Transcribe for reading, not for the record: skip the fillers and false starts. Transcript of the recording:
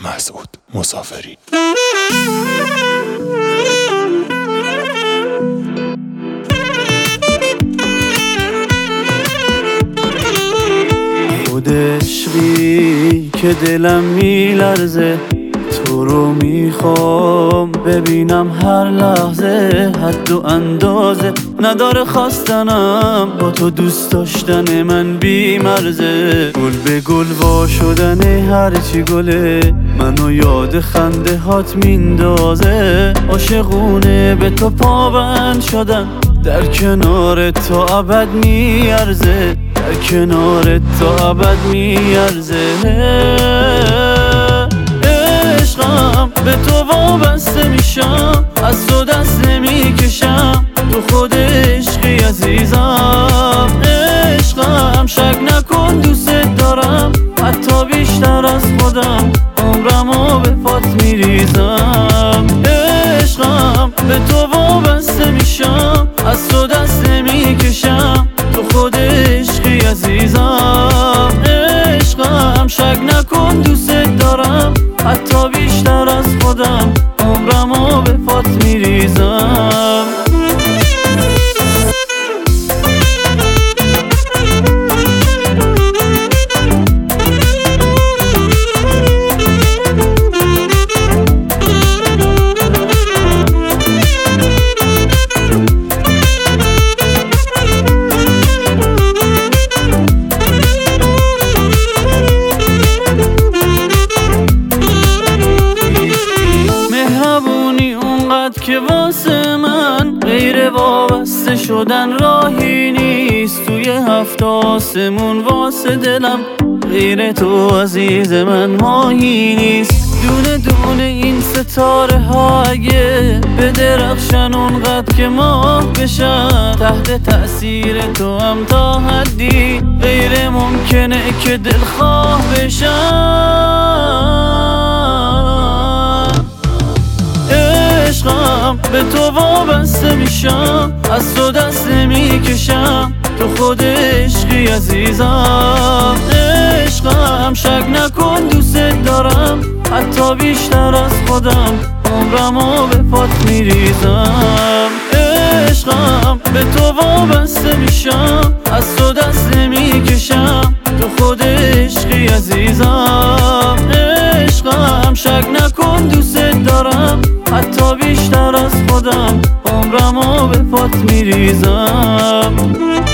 مسعود مسافری. خود عشقی که دلم میلرزه، تو رو میخوام ببینم هر لحظه. حد و اندازه نداره خواستنم، با تو دوست داشتن من بی مرزه. گل به گل وا شدن هرچی گله، منو یاد خنده هات میندازه. عاشقونه به تو پابند شدم، در کنار تو ابد میارزه، در کنار تو ابد میارزه. عشقم به تو وابسته میشم، از تو دست نمیکشم، تو خود عشقی عزیزم. عشقم شک نکن دوست دارم، حتی بیشتر از خودم، عمرمو به پات میریزم. عشقم به تو وابسته میشم، از تو دست نمیکشم، تو خود عشقی عزیزم. عشقم شک نکن دوست دارم، حتی بیشتر از خودم، عمرمو به پات میریزم. که واسه من غیر وابسته شدن راهی نیست، توی هفت آسمون واسه دلم غیر تو عزیز من ماهی نیست. دونه دونه این ستاره ها اگه بدرخشن اونقدر که ماه بشن، تحت تأثیر تو هم تا حدی غیر ممکنه که دلخواه بشن. عشقم به تو وابسته میشم، از تو دست نمیکشم، تو خود عشقی عزیزم. عشقم شک نکن دوست دارم، حتی بیشتر از خودم، عمرمو به پات میریزم. عشقم به تو وابسته میشم، از تو دست نمیکشم، تو خود عشقی عزیزم. عشقم شک نکن دوست دارم، حتی بیشتر از خودم، عمرمو به پات میریزم.